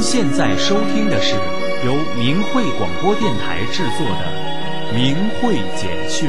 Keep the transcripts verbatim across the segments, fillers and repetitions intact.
现在收听的是由明慧广播电台制作的《明慧简讯》。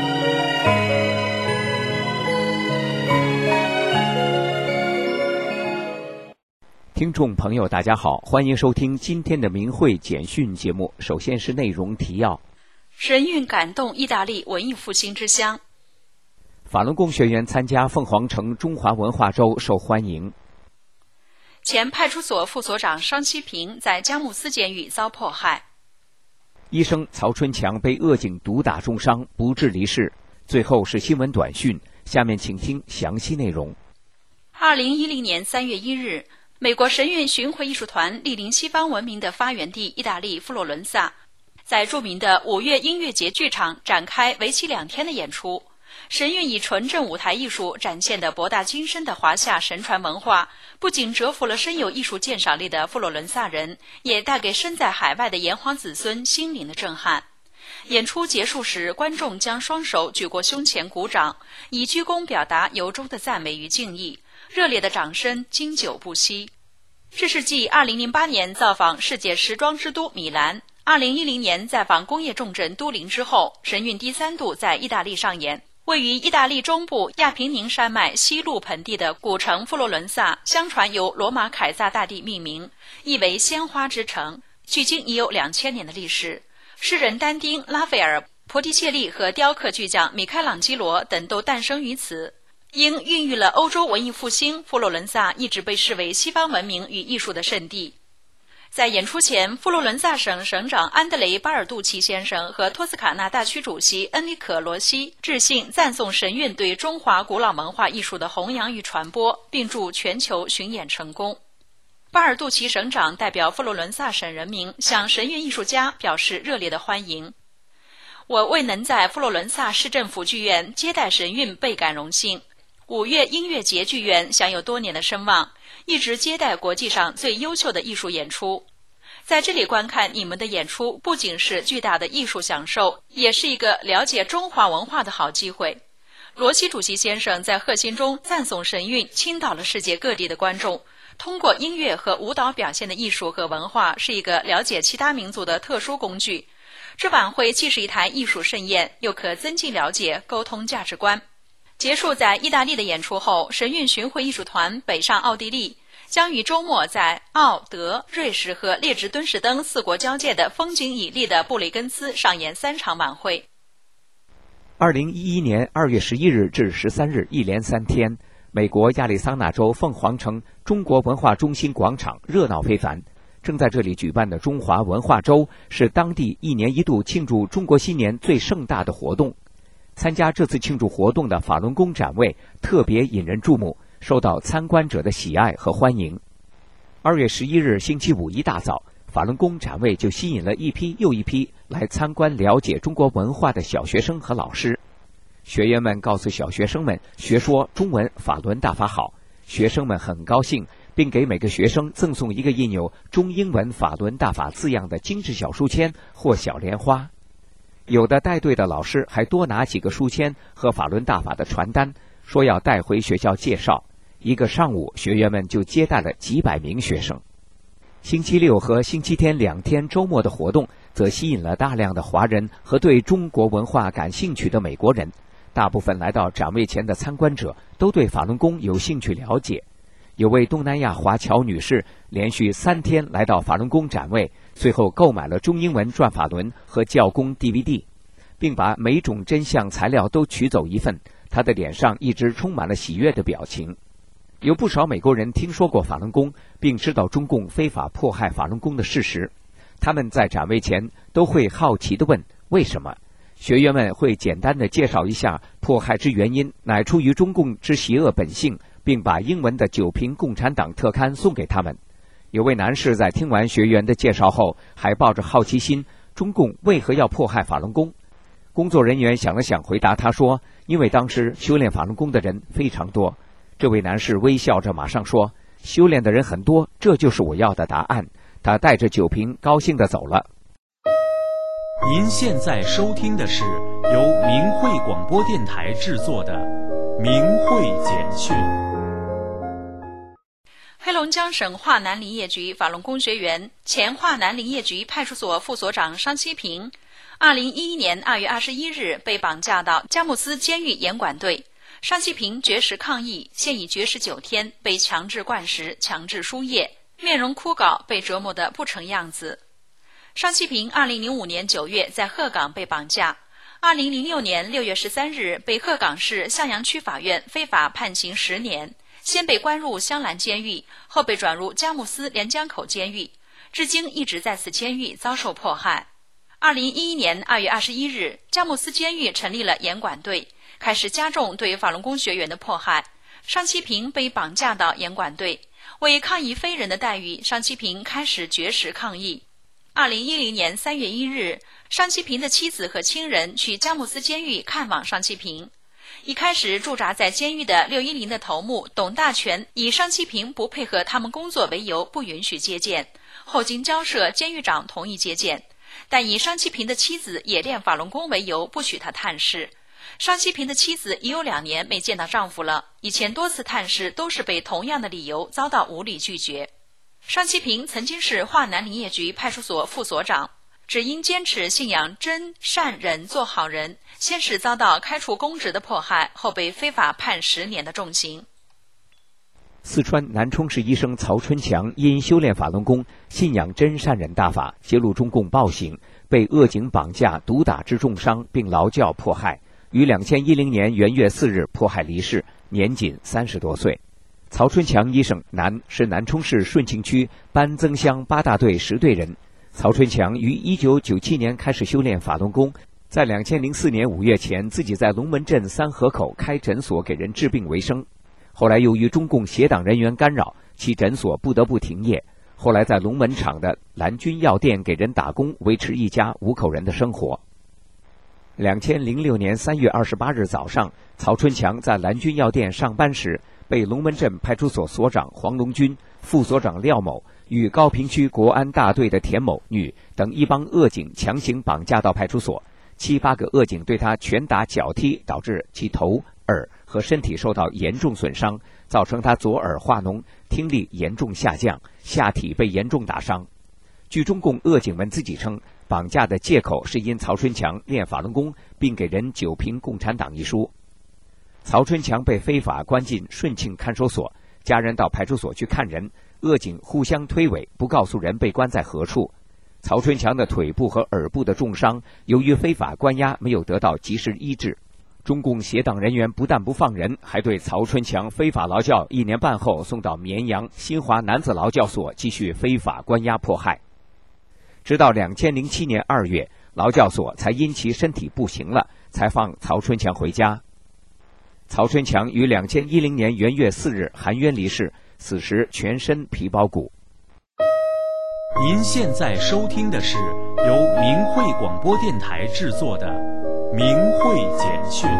听众朋友大家好，欢迎收听今天的明慧简讯节目。首先是内容提要。 神韵感动意大利文艺复兴之乡。 法轮功学员参加凤凰城中华文化周受欢迎。 前派出所副所长商希平在佳木斯监狱遭迫害。 医生曹春强被恶警毒打重伤，不治离世。最后是新闻短讯，下面请听详细内容。 二零一零年三月一日，美国神韵巡回艺术团莅临西方文明的发源地意大利佛罗伦萨，在著名的五月音乐节剧场展开为期两天的演出。神韵以纯正舞台艺术展现的博大精深的华夏神传文化，不仅折服了深有艺术鉴赏力的佛罗伦萨人，也带给身在海外的炎黄子孙心灵的震撼。演出结束时，观众将双手举过胸前鼓掌，以鞠躬表达由衷的赞美与敬意。热烈的掌声经久不息。这是继二零零八年造访世界时装之都米兰，二零一零年在访工业重镇都灵之后，神韵第三度在意大利上演。位于意大利中部亚平宁山脉西路盆地的古城佛罗伦萨，相传由罗马凯撒大帝命名，意为鲜花之城，距今已有两千年的历史。诗人但丁、拉斐尔、波提切利和雕刻巨匠米开朗基罗等都诞生于此。因孕育了欧洲文艺复兴，佛罗伦萨一直被视为西方文明与艺术的圣地。在演出前，佛罗伦萨省省长安德雷·巴尔杜奇先生和托斯卡纳大区主席恩里可·罗西致信赞颂神韵对中华古老文化艺术的弘扬与传播，并祝全球巡演成功。巴尔杜奇省长代表佛罗伦萨省人民向神韵艺术家表示热烈的欢迎。我为能在佛罗伦萨市政府剧院接待神韵倍感荣幸。五月音乐节剧院享有多年的声望，一直接待国际上最优秀的艺术演出。在这里观看你们的演出，不仅是巨大的艺术享受，也是一个了解中华文化的好机会。罗西主席先生在贺信中赞颂神韵倾倒了世界各地的观众，通过音乐和舞蹈表现的艺术和文化是一个了解其他民族的特殊工具。这晚会既是一台艺术盛宴，又可增进了解，沟通价值观。结束在意大利的演出后，神韵巡回艺术团北上奥地利，将于周末在奥、德、瑞士和列支敦士登四国交界的风景绮丽的布雷根斯上演三场晚会。 二零一一年二月十一日至十三日，一连三天，美国亚利桑那州凤凰城中国文化中心广场热闹非凡。正在这里举办的中华文化周是当地一年一度庆祝中国新年最盛大的活动。参加这次庆祝活动的法轮功展位特别引人注目，受到参观者的喜爱和欢迎。二月十一日星期五一大早，法轮功展位就吸引了一批又一批来参观了解中国文化的小学生和老师。学员们告诉小学生们学说中文法轮大法好，学生们很高兴，并给每个学生赠送一个印有中英文法轮大法字样的精致小书签或小莲花。有的带队的老师还多拿几个书签和法轮大法的传单，说要带回学校介绍。一个上午，学员们就接待了几百名学生。星期六和星期天两天周末的活动，则吸引了大量的华人和对中国文化感兴趣的美国人。大部分来到展位前的参观者都对法轮功有兴趣了解。有位东南亚华侨女士连续三天来到法轮功展位，最后购买了中英文转法轮和教功 D V D， 并把每种真相材料都取走一份。她的脸上一直充满了喜悦的表情。有不少美国人听说过法轮功，并知道中共非法迫害法轮功的事实。他们在展位前都会好奇地问为什么。学员们会简单地介绍一下迫害之原因乃出于中共之邪恶本性，并把英文的九评共产党特刊送给他们。有位男士在听完学员的介绍后，还抱着好奇心，中共为何要迫害法轮功？工作人员想了想，回答他说，因为当时修炼法轮功的人非常多。这位男士微笑着马上说，修炼的人很多，这就是我要的答案。他带着酒瓶高兴地走了。 您现在收听的是由明慧广播电台制作的《明慧简讯》。 龙江省华南林业局法轮功学员、前华南林业局派出所副所长商希平，二零一一年二月二十一日被绑架到佳木斯监狱严管队。商希平绝食抗议，现已绝食九天，被强制灌食、强制输液，面容枯槁，被折磨得不成样子。商希平二零零五年九月在鹤岗被绑架，二零零六年六月十三日被鹤岗市向阳区法院非法判刑十年，先被关入香兰监狱，后被转入佳木斯连江口监狱，至今一直在此监狱遭受迫害。二零一一年二月二十一日，佳木斯监狱成立了严管队，开始加重对法轮功学员的迫害。商希平被绑架到严管队，为抗议非人的待遇，商希平开始绝食抗议。二零一零年三月一日，商希平的妻子和亲人去佳木斯监狱看望商希平。一开始驻扎在监狱的六一零的头目董大全以商希平不配合他们工作为由，不允许接见。后经交涉，监狱长同意接见，但以商希平的妻子也练法轮功为由，不许他探视。商希平的妻子已有两年没见到丈夫了，以前多次探视都是被同样的理由遭到无理拒绝。商希平曾经是华南林业局派出所副所长，只因坚持信仰真善忍做好人，先是遭到开除公职的迫害，后被非法判十年的重刑。 四川南充市医生曹春强因修炼法轮功、信仰真善忍大法，揭露中共暴行，被恶警绑架、毒打致重伤，并劳教迫害，于两千一零年元月四日迫害离世，年仅三十多岁。曹春强医生，男，是南充市顺庆区班增乡八大队十队人。曹春强于一九九七年开始修炼法轮功，在两千零四年五月前自己在龙门镇三河口开诊所给人治病为生。后来由于中共协党人员干扰，其诊所不得不停业。后来在龙门场的蓝军药店给人打工，维持一家五口人的生活。两千零六年三月二十八日早上，曹春强在蓝军药店上班时，被龙门镇派出所所长黄龙军、副所长廖某与高平区国安大队的田某女等一帮恶警强行绑架到派出所，七八个恶警对他拳打脚踢，导致其头、耳和身体受到严重损伤，造成他左耳化脓，听力严重下降，下体被严重打伤。据中共恶警们自己称，绑架的借口是因曹春强练法轮功，并给人九评共产党一书。曹春强被非法关进顺庆看守所，家人到派出所去看人，恶警互相推诿，不告诉人被关在何处。曹春强的腿部和耳部的重伤，由于非法关押没有得到及时医治。中共协党人员不但不放人，还对曹春强非法劳教一年半后送到绵阳新华男子劳教所继续非法关押迫害。直到两千零七年二月，劳教所才因其身体不行了，才放曹春强回家。曹春强于两千一零年元月四日含冤离世，死时全身皮包骨。 您现在收听的是由明慧广播电台制作的《明慧简讯》。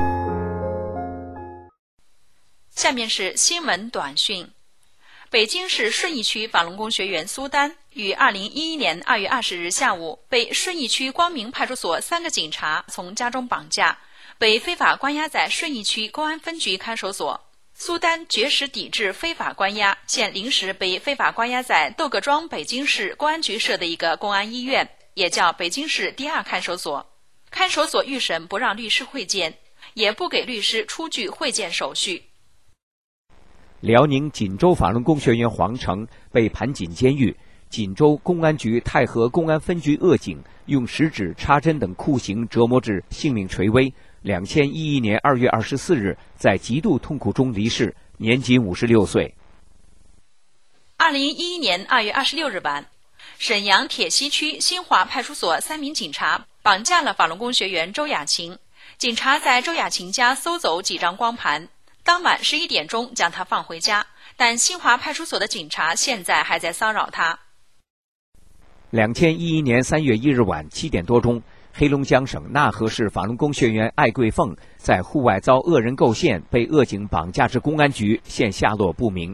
下面是新闻短讯。北京市顺义区法轮功学员苏丹于二零一一年二月二十日下午被顺义区光明派出所三个警察从家中绑架，被非法关押在顺义区公安分局看守所。苏丹绝食抵制非法关押，现临时被非法关押在窦各庄北京市公安局设的一个公安医院，也叫北京市第二看守所。看守所预审不让律师会见，也不给律师出具会见手续。 辽宁锦州法轮功学员黄成被盘锦监狱，锦州公安局太和公安分局恶警用食指插针等酷刑折磨至性命垂危。两千一一年二月二十四日，在极度痛苦中离世，年仅五十六岁。 二零一一年二月二十六日晚，沈阳铁西区新华派出所三名警察绑架了法轮功学员周雅琴。警察在周雅琴家搜走几张光盘，当晚十一点钟将他放回家，但新华派出所的警察现在还在骚扰他。 两千一一年三月一日晚七点多钟，黑龙江省纳河市法轮功学员艾桂凤在户外遭恶人构陷，被恶警绑架至公安局，现下落不明。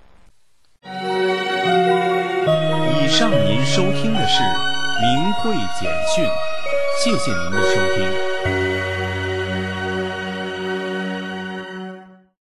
以上您收听的是明慧简讯，谢谢您的收听。